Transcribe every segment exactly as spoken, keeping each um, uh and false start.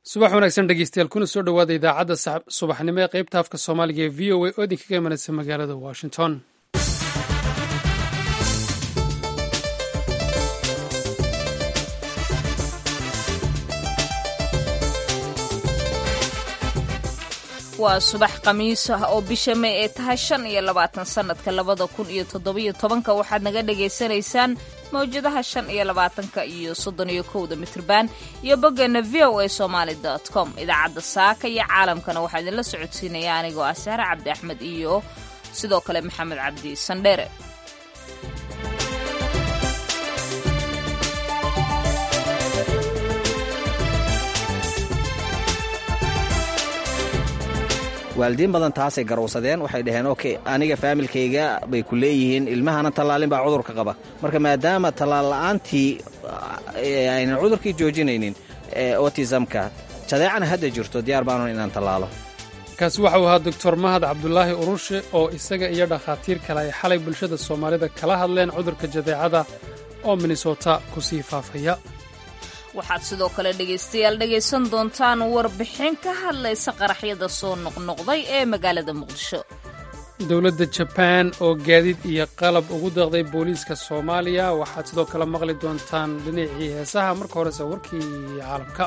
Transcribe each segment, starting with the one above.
subax wanaagsan dhegeystayaal kuna soo dhowaada idaacadda subaxnimo ee qaybta afka soomaaliga ee v o a oo idinkaga imanaysa magaalada washington. waa subax khamiis ah oo bisha May ee tahay shan iyo labaatan sanadka labada kun iyo toddobiyo tobanka waxaad naga dhageysanaysaan mawjadaha shan iyo labaatanka iyo soddon iyo kowda mitrban iyo boggeena v o a somali dot com. idaacadda saaka iyo caalamkana waxaa idinla socodsiinaya anigoo ah Sahra Cabdi Axmed iyo sidoo kale Maxamed Cabdi Sandheere. waalidiin badan taasay garowsadeen waxay dhaheen okay aniga faamilkayga bay ku leeyihiin ilmahana tallaalin baa cudurka qaba marka maadaama tallaal la'aantii aynan cudurkii joojinaynin autismka jadeecana hadda jirto diyaar baanun inaan tallaalo. kaasi waxau ahaa doctor mahad cabdulaahi urushe oo isaga iyo dhakhaatiir kale ay xalay bulshada soomaalida kala hadleen cudurka jadeecada oo minnesota ku sii faafaya. waxaad sidoo kale dhegaystayaal dhegaysan doontaan warbixin ka hadlaysa qaraxyada soo noqnoqday ee magaalada muqdisho. dowladda jabaan oo gaadiid iyo qalab ugu deeqday booliiska soomaaliya. waxaad sidoo kale maqli doontaan dhinacii heesaha. marka horese warkii caalamka.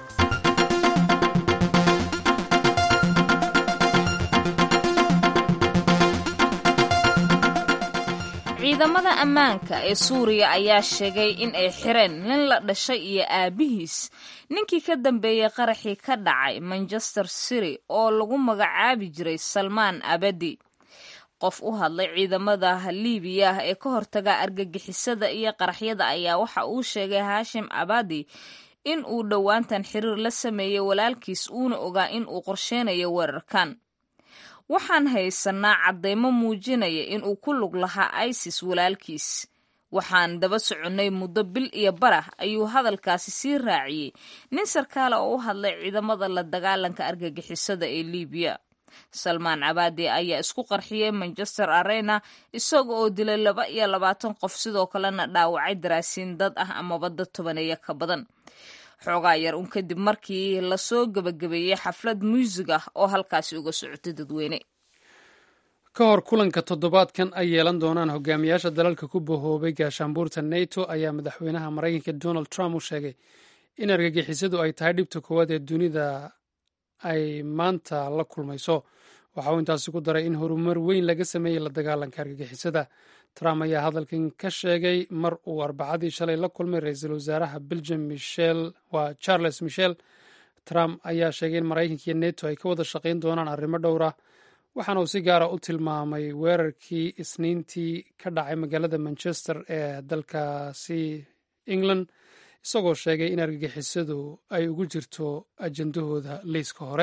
ciidamada ammaanka ee suuriya ayaa sheegay in ay xireen nin la dhashay iyo aabihiis ninkii ka dambeeyey qaraxii ka dhacay manchester city oo lagu magacaabi jiray salmaan abadi. qof u hadlay ciidamada liibiya ee ka hortaga argagixisada iyo qaraxyada ayaa waxa uu sheegay haashim abadi in uu dhowaantan xiriir la sameeyey walaalkiis uuna ogaa in uu qorsheynayo weerarkan. waxaan haysanaa caddaymo muujinaya in uu ku lug lahaa isis walaalkiis. waxaan daba soconnay muddo bil iyo barah ayuu hadalkaasi sii raaciyey nin sarkaale oo u hadlay ciidamada la dagaalanka argagixisada ee liibiya. salmaan cabaadi ayaa isku qarxiyey manchester arena isaga oo dilay laba iyo labaatan qof sidoo kalena dhaawacay daraasiin dad ah amaba dad tobaneeya ka badan. xoogaa yar un kadib markii lasoo gebagabeeyey xaflad muusig ah oo halkaasi uga socotay dadweyne. ka hor kulanka toddobaadkan ay yeelan doonaan hogaamiyaasha dalalka ku bahoobay gaashaanbuurta nato ayaa madaxweynaha maraykanka donald trump u sheegay in argagixisadu ay tahay dhibta koowaad ee dunida ay maanta la kulmayso. waxa uu intaasi ku daray in horumar weyn laga sameeyey la dagaalanka argagixisada. trump ayaa hadalkan ka sheegay mar uu arbacadii shalay la kulmay ra-iisul wasaaraha belgium michel waa charles michel. trump ayaa sheegay in maraykanka iyo neto ay ka wada shaqayn doonaan arrimo dhowra waxaana uu si gaara u tilmaamay weerarkii isniintii ka dhacay magaalada manchester ee dalkaasi england isagoo sheegay in argagixisadu ay ugu jirto ajandahooda liiska hore.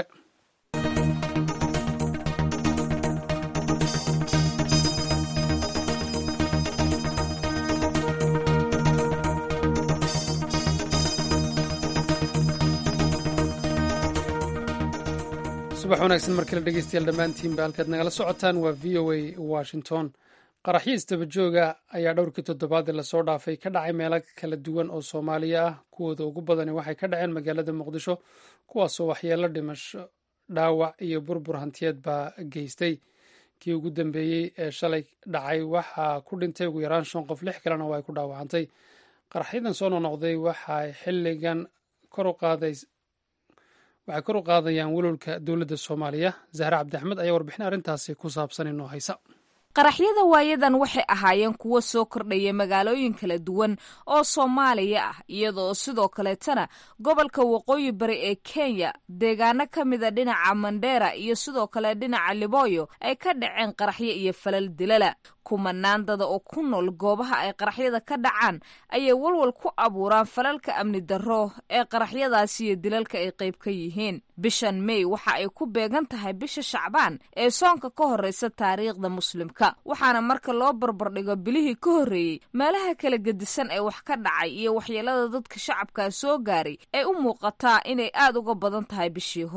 subax wanaagsan markale dhegeystayaal dhammaantiinba halkaad nagala socotaan waa v o a washington. qaraxyo isdabajooga ayaa dhowrkii toddobaadii lasoo dhaafay ka dhacay meelo kala duwan oo soomaaliya ah. kuwooda ugu badani waxay ka dhaceen magaalada muqdisho kuwaasoo waxyeelo dhimasho dhaawac iyo burbur hantiyeed baa geystay. kii ugu dambeeyey ee shalay dhacay waxaa ku dhintay ugu yaraan shan qof, lix kalena waa ay ku dhaawacantay. qaraxyadan soo noqnoqday waxay xilligan kor u qaaday waxay kor u qaadayaan walowlka dowladda soomaaliya. zahra cabdi axmed ayaa warbixin arrintaasi ku saabsan inoo haysa. qaraxyada waayadan waxay ahaayeen kuwo soo kordhaya magaalooyin kala duwan oo soomaaliya ah iyadoo sidoo kaleetana gobolka waqooyi bari ee kenya deegaano ka mida dhinaca mandheera iyo sidoo kale dhinaca libooyo ay ka dhaceen qaraxyo iyo falal dilala. kumanaan dada oo ku nool goobaha ay qaraxyada ka dhacaan ayay walwal ku abuuraan falalka amni darro ee qaraxyadaasi iyo dilalka ay qayb ka yihiin. bishan May waxa ay ku beegan tahay bisha Shacbaan ee soonka ka horeysa taariikhda muslimka, waxaana marka loo barbardhigo bilihii ka horreeyey meelaha kala gedisan ee wax ka dhacay iyo waxyeelada dadka shacabka soo gaaray ay u muuqataa inay aad uga badan tahay bishii hore.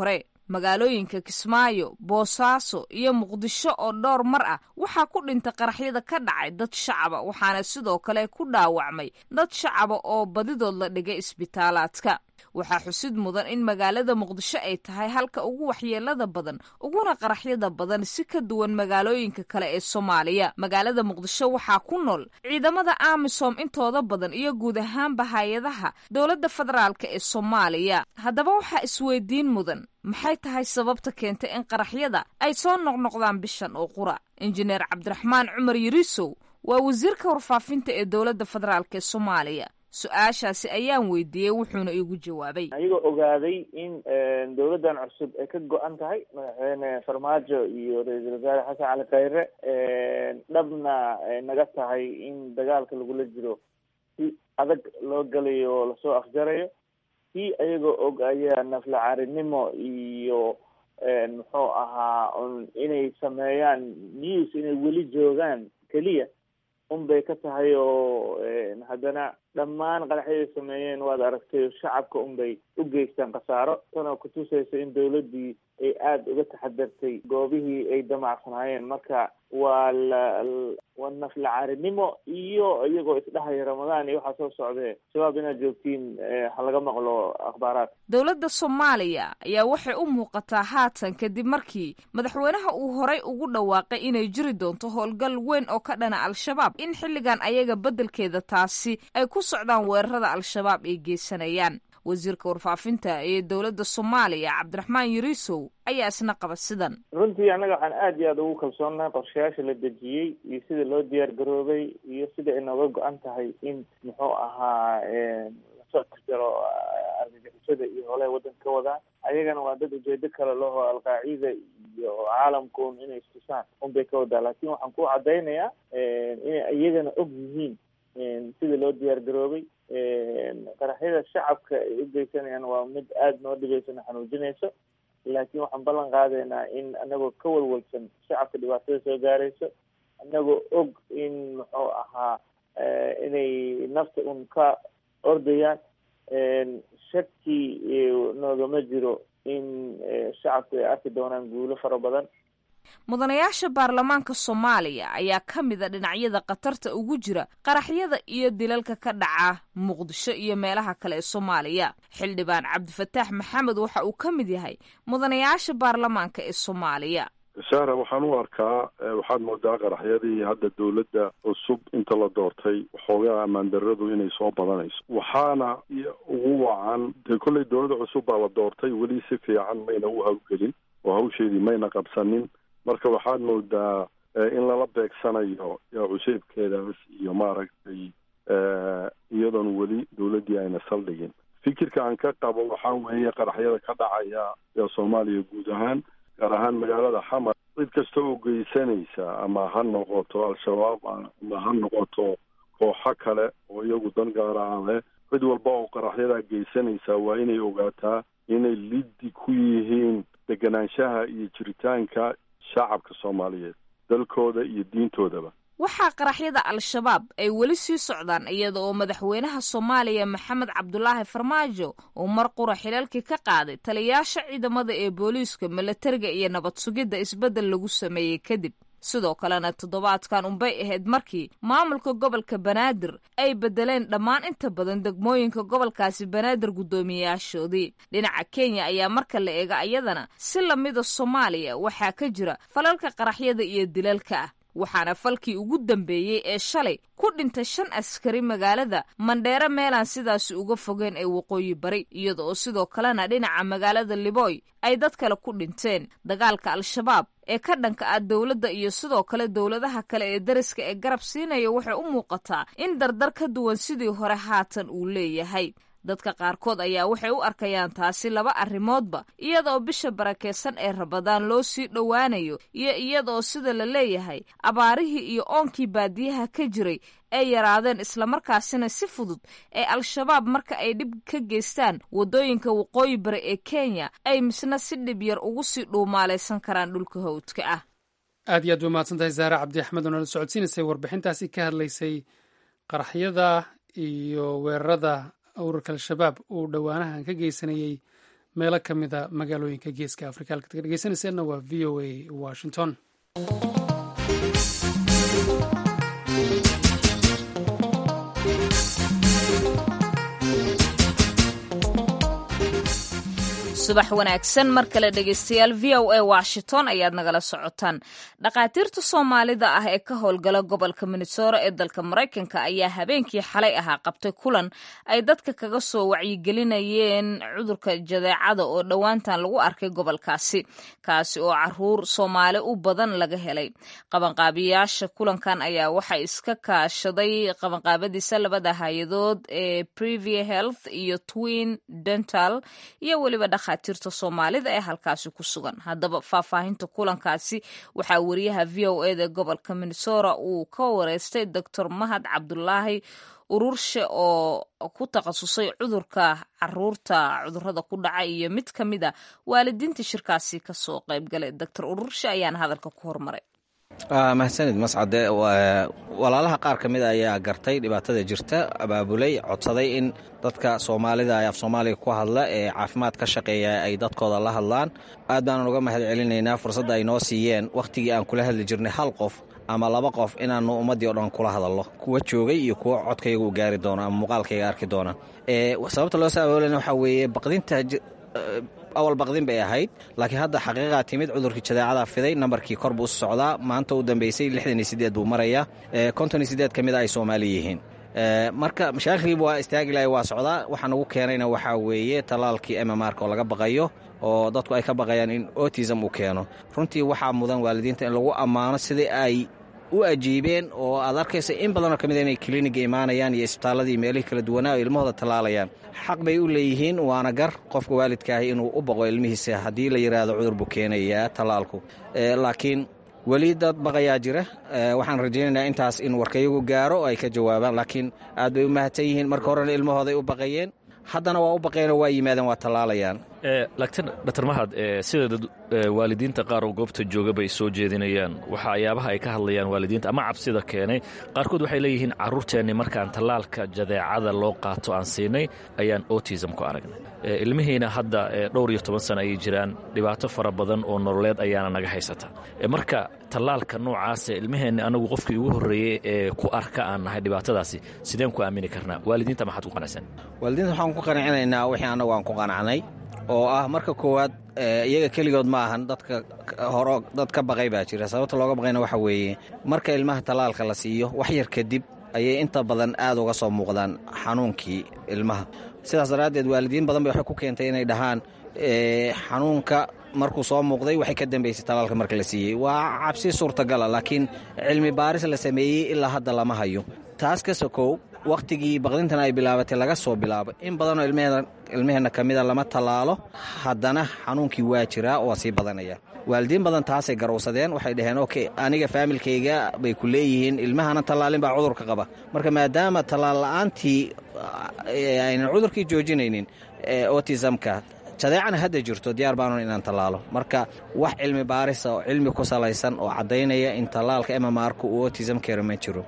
magaalooyinka kismaayo boosaaso iyo muqdisho oo dhowr mar ah waxaa ku dhintay qaraxyada ka dhacay dad shacaba waxaana sidoo kale ku dhaawacmay dad shacaba oo badidood la dhigay isbitaalaadka waxaa xusid mudan in magaalada muqdisho ay tahay halka ugu waxyeelada badan uguna qaraxyada badan si ka duwan magaalooyinka kale ee soomaaliya magaalada muqdisho waxaa ku nool ciidamada amisom intooda badan iyo guud ahaanba hay-adaha dowladda federaalk ee soomaaliya haddaba waxaa isweydiin mudan maxay tahay sababta keentay in qaraxyada ay soo noqnoqdaan bishan oo qura injineer cabdiraxmaan cumar yariisow waa wasiirka warfaafinta ee dowladda federaalk ee soomaaliya su-aashaasi ayaan weydiiyey wuxuuna iigu jawaabay ayagoo ogaaday in dowladdan cusub ay ka go-an tahay madaxweyne farmaajo iyo ra-iisul wasaare xasan cali khayre dhabna naga tahay in dagaalka lagula jiro si adag loo galayo oo lasoo afjarayo si ayagoo og ayaa naflacaarinimo iyo muxuu ahaa inay sameeyaan news inay weli joogaan keliya unbay ka tahay oo haddana dhammaan qaraxyaday sameeyeen waad aragtay shacabka unbay u geystaan khasaaro tanoo kutusaysa in dowladdii ay aada uga taxadartay goobihii ay damacsanaayeen marka waa la waa naflacaarinimo iyo iyagoo isdhahaya ramadaan iyo waxaa soo socdee shabaab inaad joogtiin ha laga maqlo akhbaaraad dowladda soomaaliya ayaa waxay u muuqataa haatan kadib markii madaxweynaha uu horay ugu dhawaaqay inay jiri doonto howlgal weyn oo ka dhana al-shabaab in xilligan ayaga beddelkeeda taasi ay ku socdaan weerarada al-shabaab ay geysanayaan wasiirka warfaafinta ee dowladda soomaaliya cabdiraxmaan yariisow ayaa isna qaba sidan runtii annaga waxaan aada iyo aada ugu kalsoonnahay qorshayaasha la dejiyey iyo sida loo diyaar garoobay iyo sida ay nooga go-an tahay in muxuu ahaa lasoo afjaro argagixisada iyo holaha waddanka ka wadaan ayagana waa dad ujeedo kale laho alqaacida iyo caalamkun inay istusaan unbay ka wadaa laakiin waxaan ku caddaynayaa inay iyagana og yihiin sida loo diyaar garoobay qaraxyada shacabka ay u geysanayaan waa mid aada noo dhibaysana xanuujinayso laakiin waxaan ballan qaadaynaa in anagoo ka walwalsan shacabka dhibaatada soo gaarayso anagoo og in muxuu ahaa inay nafta un ka ordayaan shaki noogama jiro in shacabku ay arki doonaan guulo fara badan mudanayaasha baarlamaanka soomaaliya ayaa ka mid a dhinacyada khatarta ugu jira qaraxyada iyo dilalka ka dhaca muqdisho iyo meelaha kale ee soomaaliya xildhibaan cabdifataax maxamed waxa uu ka mid yahay mudanayaasha baarlamaanka ee soomaaliya sahra waxaan u arkaa waxaad moodaa qaraxyadii hadda dowladda cusub inta la doortay waxoogaa ammaan darradu inay soo badanayso waxaana ugu wacan dee kolley dowladda cusub baa la doortay weli si fiican mayna u hawlgelin oo hawsheedii mayna qabsanin marka waxaad moodaa in lala beegsanayo cuseybkeedaas iyo maaragtay iyadoon weli dowladdii ayna saldhigin fikirka aan ka qabo waxaa weeye qaraxyada ka dhacaya ee soomaaliya guud ahaan gaar ahaan magaalada xamar cid kasta oo geysanaysa ama ha noqoto al-shabaab ama ha noqoto kooxo kale oo iyagu dan gaara aan leh cid walba oo qaraxyadaa geysanaysa waa inay ogaataa inay liddi ku yihiin deganaanshaha iyo jiritaanka shacabka soomaaliyeed dalkooda iyo diintoodaba waxaa qaraxyada al-shabaab ay weli sii socdaan iyada oo madaxweynaha soomaaliya maxamed cabdulaahi farmaajo uu mar qura xilalkii ka qaaday taliyayaasha ciidamada ee booliiska milatariga iyo nabad sugidda isbeddel lagu sameeyey kadib sidoo kalena toddobaadkan unbay ahayd markii maamulka gobolka banaadir ay beddeleen dhammaan inta badan degmooyinka gobolkaasi banaadir guddoomiyeyaashoodii dhinaca kenya ayaa marka la eega iyadana si lamida soomaaliya waxaa ka jira falalka qaraxyada iyo dilalka ah waxaana falkii ugu dambeeyey ee shalay ku dhintay shan askari magaalada mandheere meelaan sidaasi uga fogeen ee waqooyi bari iyada oo sidoo kalena dhinaca magaalada liboy ay dad kale ku dhinteen dagaalka al-shabaab ee ka dhanka ah dowladda iyo sidoo kale dowladaha kale ee dariska ee garab siinaya waxay u muuqataa in dardar ka duwan sidii hore haatan uu leeyahay dadka qaarkood ayaa waxay u arkayaan taasi laba arrimoodba iyadaoo bisha barakeysan ee rabadaan loo sii dhowaanayo iyo iyadaoo sida la leeyahay abaarihii iyo oonkii baadiyaha ka jiray ay yaraadeen islamarkaasina si fudud ee al-shabaab marka ay dhib ka geystaan waddooyinka waqooyi bari ee kenya ay misna si dhib yar ugu sii dhuumaalaysan karaan dhulka hawdka ah aad iyo aad ba mahadsan tahay saare cabdi axmed oo nala socodsiinaysay warbixintaasi ka hadlaysay qaraxyada iyo weerarada ururka al-shabaab uu dhowaanahan ka geysanayey meelo ka mida magaalooyinka geeska afrika. halkaad ka dhegeysanayseena waa v o a washington. subax wanaagsan mar kale dhegeystayaal v o a washington ayaad nagala socotaan. dhakhaatiirta soomaalida ah ee ka howlgala gobolka minnesota ee dalka maraykanka ayaa habeenkii xalay ahaa qabtay kulan ay dadka kaga soo wacyigelinayeen cudurka jadeecada oo dhowaantan lagu arkay gobolkaasi, kaasi oo caruur soomaali u badan laga helay. qabanqaabiyaasha kulankan ayaa waxaa iska kaashaday qabanqaabadiisa labada hay-adood ee Privia Health iyo Twin Dental iyo weliba dhakhaatiirta soomaalida ee halkaasi ku sugan. haddaba faahfaahinta kulankaasi waxaa wariyaha v o a da gobolka minnesota uu ka wareystay doctor mahad cabdulaahi ururshe oo ku takhasusay cudurka caruurta cudurada ku dhaca iyo mid ka mid a waalidiinta shirkaasi kasoo qaybgalay. doctor ururshe ayaana hadalka ku hormaray. mahadsanid mascade. walaalaha qaar ka mid ayaa gartay dhibaatada jirta, abaabulay, codsaday in dadka soomaalida ee af soomaaliga ku hadla ee caafimaad ka shaqeeya ay dadkooda la hadlaan. aad baanan uga mahad celinaynaa fursadda ay noo siiyeen wakhtigii aan kula hadli jirnay hal qof ama laba qof inaannu ummaddii o dhan kula hadallo, kuwa joogay iyo kuwa codkayga u gaari doona ama muuqaalkayga arki doona. sababta loo soo abaabulana waxaa weeye baqdinta awal baqdin bay ahayd, laakiin hadda xaqiiqaa timid. cudurkii jadeecada fiday, nambarkii kor buu socdaa. maanta u dambeysay lixdan iyo sideed buu marayaa, konton iyo sideed ka mid a ay soomaali yihiin. marka mashaakilkiiba waa istaagi lahay, waa socdaa. waxaan ugu keenayna waxaa weeye tallaalkii mmrka oo laga baqayo, oo dadku ay ka baqayaan in autism uu keeno. runtii waxaa mudan waalidiinta in lagu ammaano sidii ay u ajiibeen, oo aad arkaysa in badanoo ka mid a inay kliniga imaanayaan iyo isbitaalladii meelihii kala duwanaa oo ilmahooda tallaalayaan. xaq bay u leeyihiin, waana gar qofka waalidkaahi inuu u baqo ilmihiisa haddii la yidhaahdo cudur buu keenayaa tallaalku. laakiin weli dad baqayaa jira. waxaan rajaynaynaa intaas in warkayagu gaaro oo ay ka jawaabaan, laakiin aad bay u mahadsan yihiin. marka horena ilmahooday u baqayeen, haddana waa u baqeenoo waa yimaadeen, waa tallaalayaan. laakiin dr mahad, sida waalidiinta qaar oo goobta jooga bay soo jeedinayaan waxyaabaha ay ka hadlayaan waalidiinta ama cabsida keenay. qaarkood waxay leeyihiin carruurteenni markaan tallaalka jadeecada loo qaato aan siinay ayaan autism ku aragnay. ilmihiina hadda dhowr iyo toban sano ayay jiraan, dhibaato fara badan oo nololeed ayaana naga haysata. marka tallaalka noocaase ilmaheenni anagu qofkii ugu horreeyey ee ku arka aan nahay dhibaatadaasi sideen ku aamini karnaa? waalidiinta maxaad ku qanacsan? waalidiinta waxaan ku qancinaynaa wixii annagu aan ku qanacnay, oo ah marka koowaad iyaga keligood ma ahan, dadka horo dad ka baqay baa jira. sababta looga baqayna waxa weeye marka ilmaha tallaalka la siiyo wax yar kadib ayay inta badan aad uga soo muuqdaan xanuunkii ilmaha. sidaas daraaddeed waalidiin badan bay waxay ku keentay inay dhahaan xanuunka markuu soo muuqday waxay ka dambaysay tallaalka marka la siiyey. waa cabsi suurtagala, laakiin cilmi baaris la sameeyey ilaa hadda lama hayo. taas ka sokow wakhtigii baqdintan ay bilaabatay laga soo bilaabo in badanoo ilmaheenna ka mida lama tallaalo, haddana xanuunkii waa jiraa oo waa sii badanaya. waalidiin badan taasay garowsadeen, waxay dhaheen oke aniga faamilkayga bay ku leeyihiin ilmahana tallaalin baa cudurka qaba. marka maadaama tallaal la'aantii aynan cudurkii joojinaynin autismka, jadeecana hadda jirto, diyaar baanon inaan tallaalo. marka wax cilmi baarisa oo cilmi ku salaysan oo caddaynaya in tallaalka mmrku uu autism keeno ma jiro.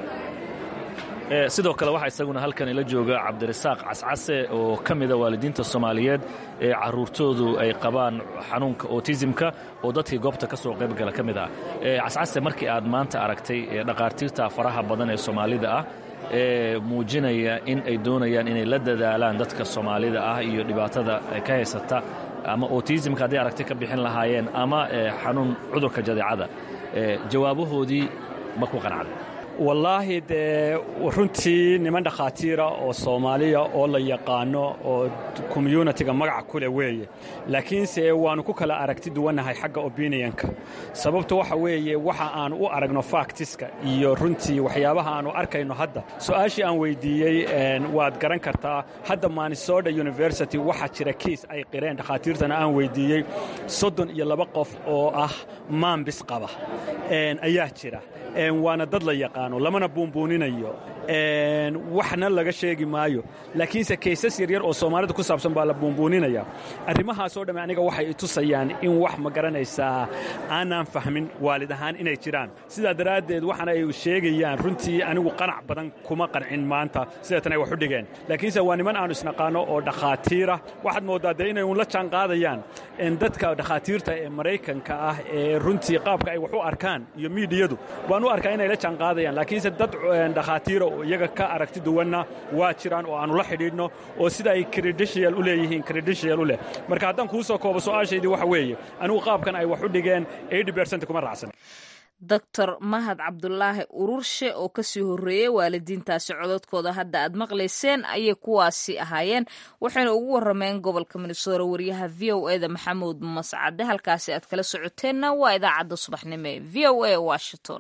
sidoo kale waxaa isaguna halkan ila jooga cabdirasaaq cascase oo ka mida waalidiinta soomaaliyeed ee carruurtoodu ay qabaan xanuunka autismka oo dadkii goobta ka soo qaybgala ka mid ah. cascase, markii aad maanta aragtay dhakhaatiirta faraha badan ee soomaalida ah ee muujinaya in ay doonayaan inay la dadaalaan dadka soomaalida ah iyo dhibaatada ka haysata ama autismka hadday aragti ka bixin lahaayeen ama xanuun cudurka jadeecada, jawaabahoodii ma ku qanacday? wallaahi dee runtii niman dhakhaatiira oo soomaaliya oo la yaqaano oo communitiga magaca kule weeye, laakiinse waannu ku kala aragti duwannahay xagga opinionka. sababta waxa weeye waxa aan u aragno factiska iyo runtii waxyaabaha aannu arkayno hadda. su-aashii aan weyddiiyey waad garan kartaa, hadda Minnesota University waxaa jira kiis ay qireen dhakhaatiirtana aan weyddiiyey soddon iyo laba qof oo ah maambis qaba ayaa jira. waana dad la yaqaano, lamana buunbuuninayo. waxna laga sheegi maayo laakiinse kaysas yaryar oo soomaalida ku saabsan baa la buunbuuninaya arrimahaasoo dhamme aniga waxay itusayaan in wax ma garanaysaa aanaan fahmin waalid ahaan inay jiraan sidaa daraaddeed waxaana ay sheegayaan runtii anigu qanac badan kuma qancin maanta sideetan ay wax u dhigeen laakiinse waa niman aanu isnaqaano oo dhakhaatiira waxaad mooddaa dee inay un la jaan qaadayaan dadka dhakhaatiirta ee maraykanka ah ee runtii qaabka ay wax u arkaan iyo miidiyadu waan u arkaa inay la jaan qaadayaan laakiinse dad dhakhaatiira oo iyaga ka aragti duwanna waa jiraan oo aanu la xidhiidhno oo sida ay credential u leeyihiin credential u leh marka haddaan kuu soo koobo su'aashaydii waxa weeye anigu qaabkan ay wax u dhigeen eighty percent kuma raacsan doctor mahad cabdulaahi ururshe oo ka sii horreeyey waalidiintaasi cododkooda hadda aad maqlayseen ayay kuwaasi ahaayeen waxayna ugu warrameen gobolka minnesota wariyaha v o e da maxamuud mascade halkaasi aad kala socoteenna waa idaacadda subaxnimo ee v o e washington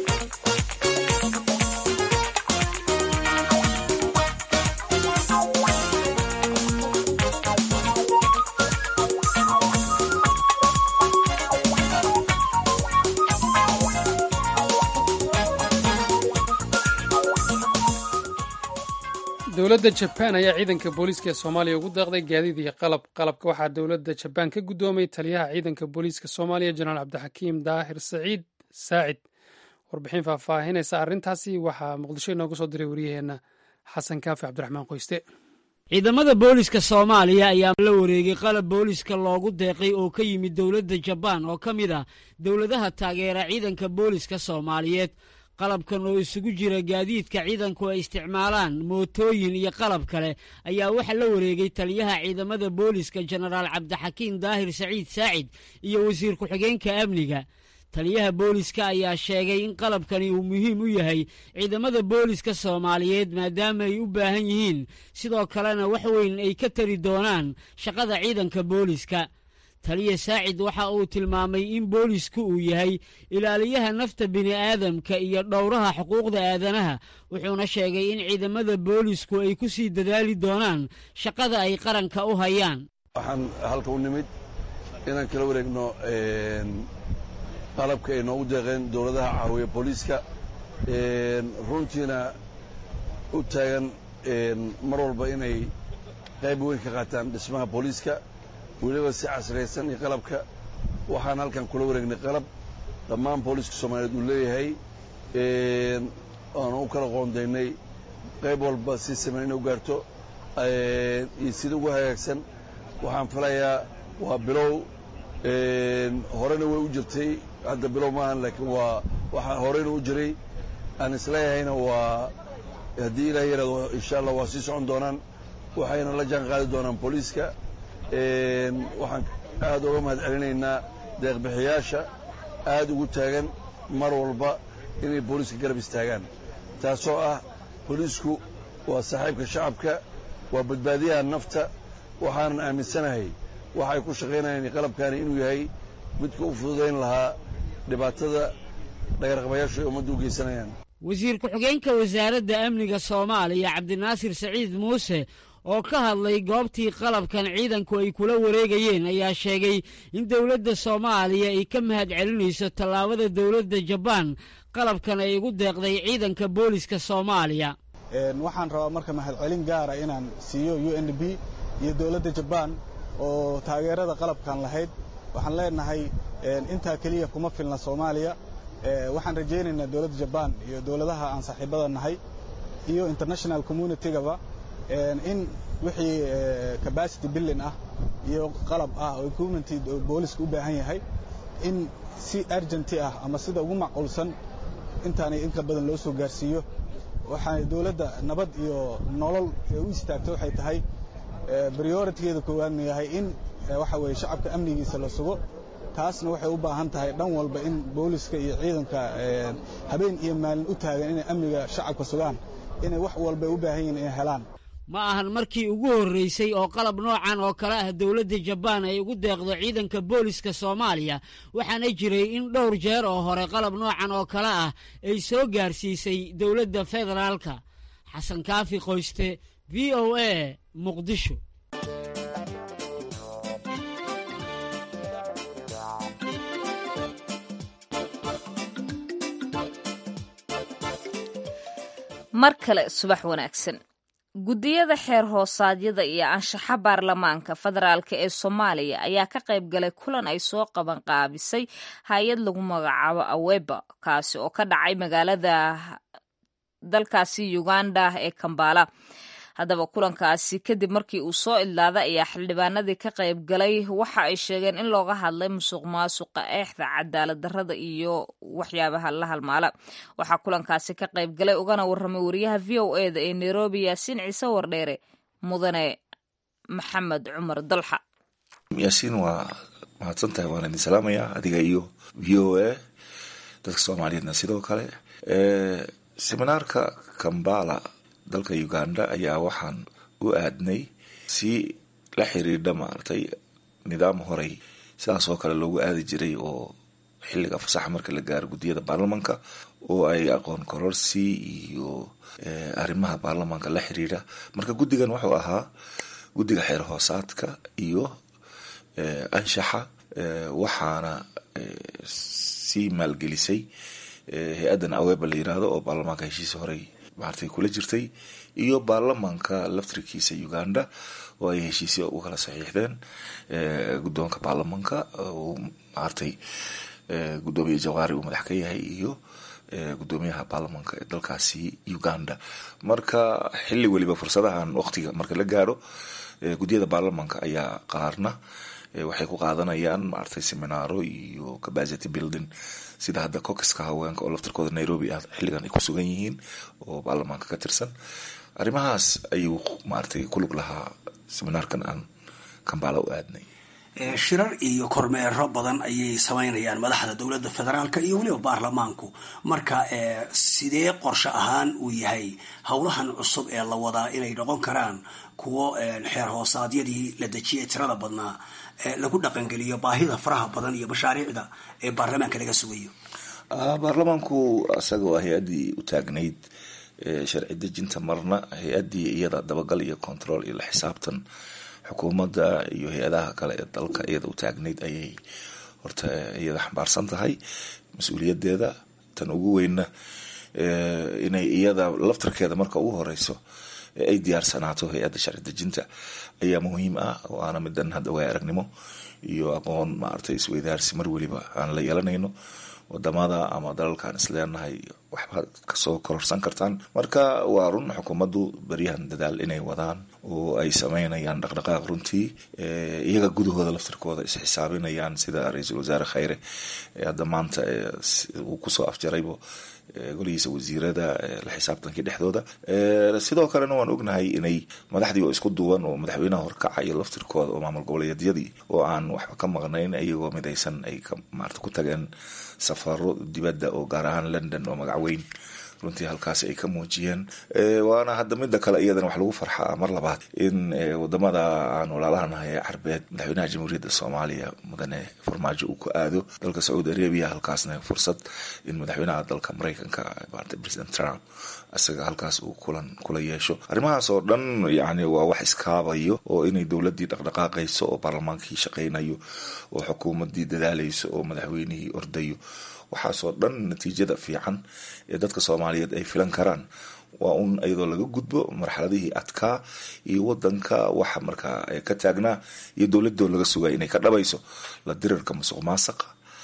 dowladda jabaan ayaa ciidanka booliiska ee soomaaliya ugu deeqday gaadiid iyo qalab qalabka waxaa dowladda jabaan ka guddoomay taliyaha ciidanka booliiska soomaaliya jenaraal cabdixakiim daahir saciid saacid warbixin faahfaahinaysa arrintaasi waxaa muqdisho inooga soo diray wariyaheenna xasan kaafi cabdiraxmaan qoyste ciidamada booliiska soomaaliya ayaa la wareegay qalab booliiska loogu deeqay oo ka yimid dowladda jabaan oo ka mid ah dowladaha taageera ciidanka booliiska soomaaliyeed qalabkan oo isugu jira gaadiidka ciidanku ay isticmaalaan mootooyin iyo qalab kale ayaa waxaa la wareegay taliyaha ciidamada booliiska jenaraal cabdixakiim daahir saciid saacid iyo wasiir ku-xigeenka amniga taliyaha booliiska ayaa sheegay in qalabkani uu muhiim u yahay ciidamada booliiska soomaaliyeed maadaama ay u baahan yihiin sidoo kalena wax weyn ay ka tari doonaan shaqada ciidanka booliiska taliya saacid waxa uu tilmaamay in boolisku uu yahay ilaaliyaha nafta bini'aadamka iyo dhowraha xuquuqda aadanaha wuxuuna sheegay in ciidamada boolisku ay ku sii dadaali doonaan shaqada ay qaranka u hayaan waxaan halka u nimid inaan kala wareegno qalabka ay noogu deeqeen dowladaha caawiya booliiska runtiina u taagan mar walba inay qayb weyn ka qaataan dhismaha booliiska weliba si casraysan iyo qalabka waxaan halkan kula wareegnay qalab dhammaan booliiska soomaaliyeed uu leeyahay aanu u kala qoondaynay qayb walba si siman inay u gaarto iyo sida ugu hagaagsan waxaan filayaa waa bilow horena way u jirtay hadda bilow maahan laakiin waa waxaa horeyna u jiray aan isleeyahayna waa haddii ilaah yaraado insha allah waa sii socon doonaan waxayna la jaan qaadi doonaan booliiska waxaan aad uga mahad celinaynaa deeqbixiyaasha aad ugu taagan mar walba inay booliiska garab istaagaan taasoo ah booliisku waa saaxiibka shacabka waa badbaadiyaha nafta waxaanan aaminsanahay waxay ku shaqaynayaan qalabkaani inuu yahay midka u fududayn lahaa dhibaatada dhagarqabayaashu ay ummadda u geysanayaan wasiir ku-xigeenka wasaaradda amniga soomaaliya cabdinaasir saciid muuse oo ka hadlay goobtii qalabkan ciidanku ay kula wareegayeen ayaa sheegay in dowladda soomaaliya ay ka mahad celinayso tallaabada dowladda jabaan qalabkan ay ugu deeqday ciidanka booliiska soomaaliya waxaan rabaa marka mahad celin gaara inaan siiyo u n b iyo dowladda jabaan oo taageerada qalabkan lahayd waxaan leenahay intaa keliya kuma filna soomaaliya waxaan rajaynaynaa dowladda jabaan iyo dowladaha aan saaxiibada nahay iyo international communitygaba in wixii capacity building ah iyo qalab ah oo equipment booliisku u baahan yahay in si urgent ah ama sida ugu macquulsan intaanay inka badan loo soo gaarsiiyo waxaa dowladda nabad iyo nolol u istaagtay waxay tahay priority-geeda koowaadna yahay in waxa weeye shacabka amnigiisa la sugo taasna waxay u baahan tahay dhan walba in booliiska iyo ciidanka habeen iyo maalin u taagan inay amniga shacabka sugaan inay wax walba u baahan yihiin inay helaan ma ahan markii ugu horraysay oo qalab noocan oo kale ah dowladda jabaan ay ugu deeqdo ciidanka booliiska soomaaliya waxaana jiray in dhowr jeer oo hore qalab noocan oo kale ah ay soo gaarsiisay dowladda federaalka xasan kaafi qoyste v o a muqdisho mar kale subax wanaagsan. guddiyada xeer hoosaadyada iyo anshaxa baarlamaanka federaalk ee soomaaliya ayaa ka qayb galay kulan ay soo qaban qaabisay hay-ad lagu magacaabo aweba kaasi oo ka dhacay magaalada dalkaasi uganda ee kambala. haddaba kulankaasi kadib markii uu soo idlaaday ayaa xildhibaanadii ka qayb galay waxa ay sheegeen in looga hadlay musuq maasuqa, eexda, cadaalad darrada iyo waxyaabaha la halmaala. waxaa kulankaasi ka qayb galay ugana warramay wariyaha v o e da ee nairobi yaasiin ciise wardheere mudane maxamed cumar dalxa. yaasiin waa mahadsan tahay, waan idin salaamayaa adiga iyo v o e dadka soomaaliyeedna sidoo kale. seminaarka kambala dalka uganda ayaa waxaan u aadnay si la xiriidha maaragtay nidaam horey sidaas oo kale loogu aadi jiray oo xilliga fasaxa marka la gaaro guddiyada baarlamanka oo ay aqoon kororsi iyo arrimaha baarlamanka la xiriira. marka guddigan wuxuu ahaa guddiga xeer hoosaadka iyo anshaxa, waxaana sii maalgelisay hay-addan aweba la yiraahdo oo baarlamaanka heshiis horey maartay kula jirtay iyo baarlamaanka laftirkiisa Uganda oo ay heshiisyo u kala saxiixdeen. guddoonka baarlamaanka oo maartay guddoomiye Jawaari uu madax ka yahay iyo guddoomiyaha baarlamaanka ee dalkaasi Uganda. marka xilli waliba fursadahan waqtiga marka la gaaro guddiyada baarlamaanka ayaa qaarna waxay ku qaadanayaan maartay seminaaro iyo capacity building sida hadda caucuska haweenka oo laftirkooda Nairobi ah xilligan ay ku sugan yihiin oo baarlamaanka ka tirsan. arrimahaas ayuu maartay ku lug lahaa seminaarkan aan Kampala u aadnay. shirar iyo kormeero badan ayay samaynayaan madaxda dowladda federaalka iyo waliba baarlamaanku. marka sidee qorshe ahaan uu yahay howlahan cusub ee la wadaa inay noqon karaan kuwo xeer hoosaadyadii la dejiyay tirada badnaa lagu dhaqangeliyo baahida faraha badan iyo mashaariicda ee baarlamaanka laga sugayo? baarlamaanku asagoo hay-addii u taagnayd sharci dejinta, marna hay-addii iyada dabagal iyo control iyo la xisaabtan xukuumadda iyo hay-adaha kale ee dalka iyada u taagnayd ayay horta iyada xambaarsan tahay mas-uuliyadeeda. tan ugu weynna inay iyada laftarkeeda marka ugu horeyso ay diyaarsanaato hay-adda sharci dejinta ayaa muhiim ah. waana midan hadda waa aragnimo iyo aqoon maaragtay isweydaarsi mar weliba aan la yeelanayno wadamada ama dalalkaan isleenahay waxba kasoo kororsan kartaan. marka waa run xukuumaddu baryahan dadaal inay wadaan oo ay sameynayaan dhaqdhaqaaq runtii iyaga gudahooda laftirkooda isxisaabinayaan sida ra-iisul wasaare Khayre hadda maanta uu kusoo afjaraybo golihiisa wasiirada la xisaabtankii dhexdooda. sidoo kalena waan ognahay inay madaxdii oo isku duwan oo madaxweynaha horkaca iyo laftirkooda oo maamul goboleedyadii oo aan waxba ka maqnayn iyagoo midaysan ay maarta ku tageen safaro dibadda oo gaar ahaan London oo magac weyn runtii halkaas ay ka muujiyeen. waana hadda midda kale iyadana wax lagu farxaa mar labaad in wadamada aan walaalahanahay carbeed madaxweynaha jamhuuriyadda Soomaaliya mudane Farmaajo uu ku aado dalka Saudi Arabia, halkaasna fursad in madaxweynaha dalka Mareykanka President Trump asaga halkaas uu kulan kula yeesho. arrimahaas oo dhan yani waa wax iskaabayo oo inay dowladii dhaqdhaqaaqayso oo baarlamaankii shaqaynayo oo xukuumadii dadaalayso oo madaxweynihii ordayo. waxaasoo dhan natiijada fiican ee dadka Soomaaliyeed ay filan karaan waa un iyadoo laga gudbo marxaladihii adkaa iyo wadanka waxa markaa ka taagnaa iyo dowladoo laga sugay inay ka dhabayso la dirirka musuq maasuqa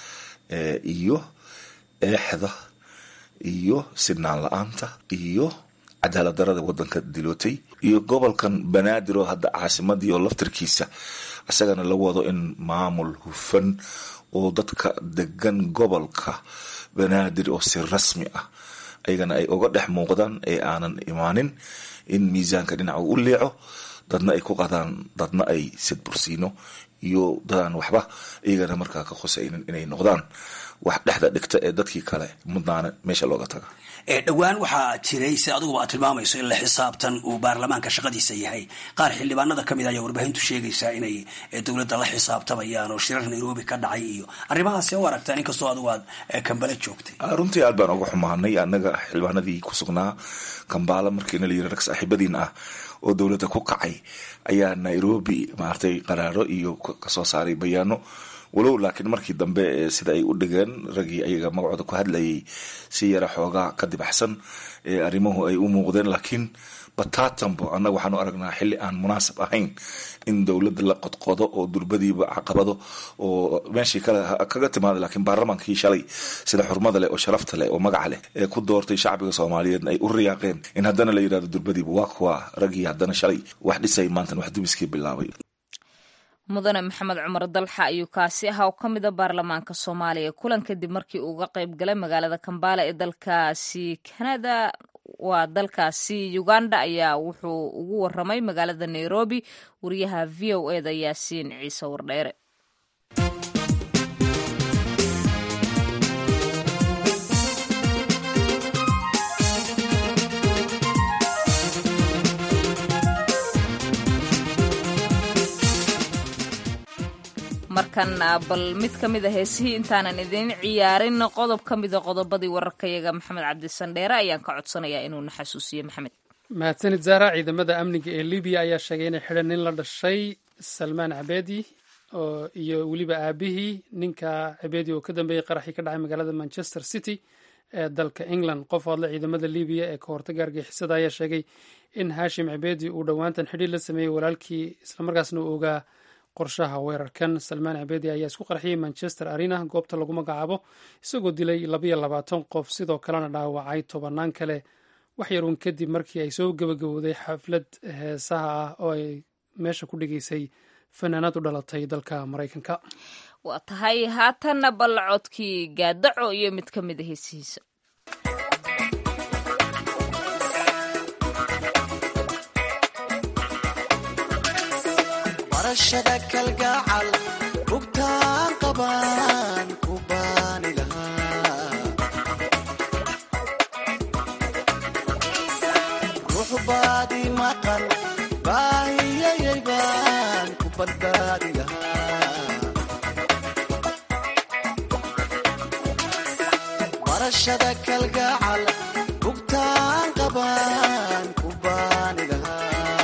iyo eexda iyo sidnaan la-aanta iyo cadaalad darrada wadanka dilootay iyo gobolkan Banaadir oo hadda caasimadii oo laftirkiisa asagana la wado in maamul hufan oo dadka degan gobolka Banaadir oo si rasmi ah ayagana ay uga dhex muuqdaan ee aanan imaanin in miisaanka dhinaca u leeco, dadna ay ku qadaan dadna ay sid bursiino iyo dadaan waxba ayagana markaa ka khosaynin inay noqdaan wax dhexda dhigta ee dadkii kale mudnaana meesha looga taga. dhowaan waxaa jiray si adiguba aad tilmaamayso in la xisaabtan uu baarlamaanka shaqadiisa yahay. qaar xildhibaanada ka mid ayaa warbaahintu sheegaysaa inay dowladda la xisaabtamayaan oo shirar Nairobi ka dhacay iyo arrimahaas u aragtaan inkastoo adigu aad Kampala joogtay. runtii aad baan uga xumaanay annaga xildhibaanadii ku sugnaa Kampala markiina la yiri rag saaxiibadiin ah oo dowladda ku kacay ayaa Nairobi maartay qaraaro iyo kasoo saaray bayaano walow laakiin markii dambe sida ay u dhigeen raggii ayaga magacooda ku hadlayay si yara xoogaa ka dibaxsan arrimuhu ay u muuqdeen. laakiin bataatanbo annaga waxaanu aragnaa xilli aan munaasab ahayn in dowladda la qodqodo oo durbadiiba caqabado oo meeshii kale kaga timaada. laakiin baarlamaankii shalay sida xurmada leh oo sharafta leh oo magaca leh ee ku doortay shacbiga soomaaliyeedna ay u riyaaqeen in haddana la yidhahdo durbadiiba waa kuwa raggii haddana shalay wax dhisay maantan wax dubiskii bilaabay. mudane maxamed cumar dalxa ayuu kaasi ahaa oo ka mida baarlamaanka soomaaliya kulan kadib markii uu uga qayb galay magaalada kambala ee dalkaasi canada waa dalkaasi uganda ayaa wuxuu ugu waramay magaalada nairobi wariyaha v o eda yaasiin ciise wardheere. markan bal mid ka mid a heesihii intaanan idiin ciyaarin qodob ka mida qodobadii wararkayaga maxamed cabdisandheere ayaan ka codsanayaa inuuna xasuusiyo maxamed. mahadsanid zaara. ciidamada amniga ee libiya ayaa sheegay inay xidhan nin la dhashay salmaan cabeedi oo iyo weliba aabihii ninka cabeedi oo ka dambeeyey qaraxii ka dhacay magaalada manchester city ee dalka england. qof hadla ciidamada libiya ee ka hortaga argixisada ayaa sheegay in hashim cabeedi uu dhowaantan xidhiir la sameeyey walaalkii islamarkaasna uu ogaa qorshaha weerarkan. salmaan cabeedi ayaa isku qarxiyey manchester arena goobta lagu magacaabo isagoo dilay labayo labaatan qof sidoo kalena dhaawacay tobanaan kale wax yaruun kadib markii ay soo gabagabowday xaflad heesaha ah oo ay meesha ku dhigaysay fanaanad u dhalatay dalka maraykanka. waa tahay haatanna ballacodkii gaadaco iyo mid ka mid a heesihiisa. barashada kalgacal bugtaan qabaan ku baani lahaa ruux baadi maqan baahiyayay baan ku badbaadi lahaa barashada kalgacal bugtaan qabaan ku baani lahaa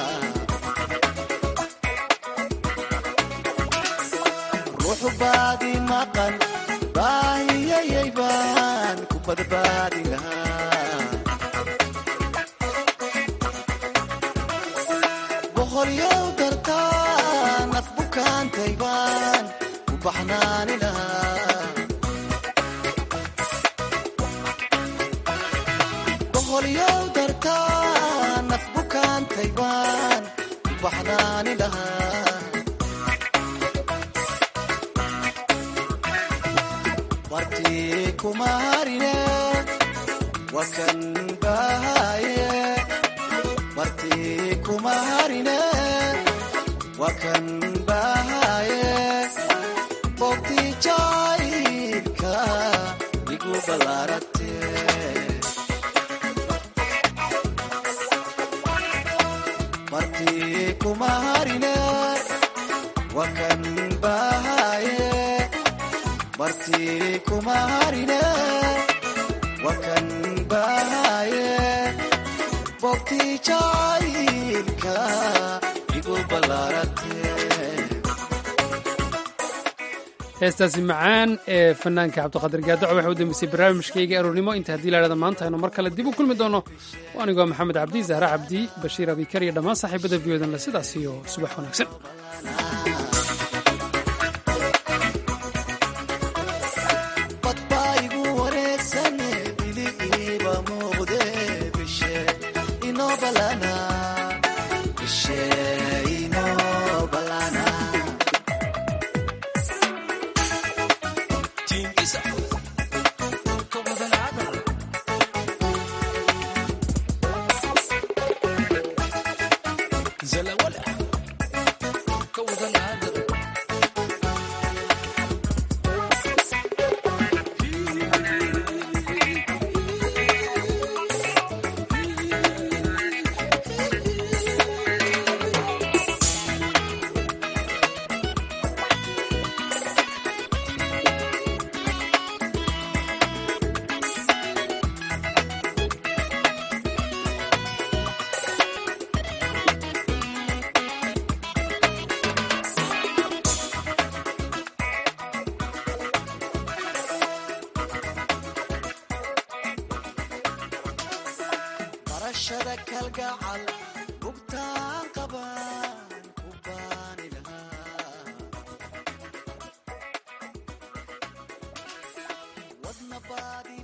baadi maqan baahiyayay baan ku badbaadi lahaa boqolyow dartaa naf bukaantay baan ku baxnaani lahaa boqolyow dartaa naf bukaantay baan ku baxnaani lahaa wartii kuma harine wakan bahaye wartii kuma harine wakan bahaye bogtii jaayilka igu ballaarate wartii kuma harine wakan bahaye wartii kuma harine wakan bahaye bogtii jaayilka igu ballaarate. heestaasi macaan ee fanaanka cabdiqaadir gaadaco waxay u dambeysay barnaamijkayga aroornimo. inta haddii laadhada maanta aynu mar kale dib u kulmi doono anigoo maxamed cabdi zahra cabdi bashiir abikar iyo dhammaan saaxiibada viyoodanle sidaas iyo subax wanaagsan. bugtaan qabaan ku baani lahaa wadna baadi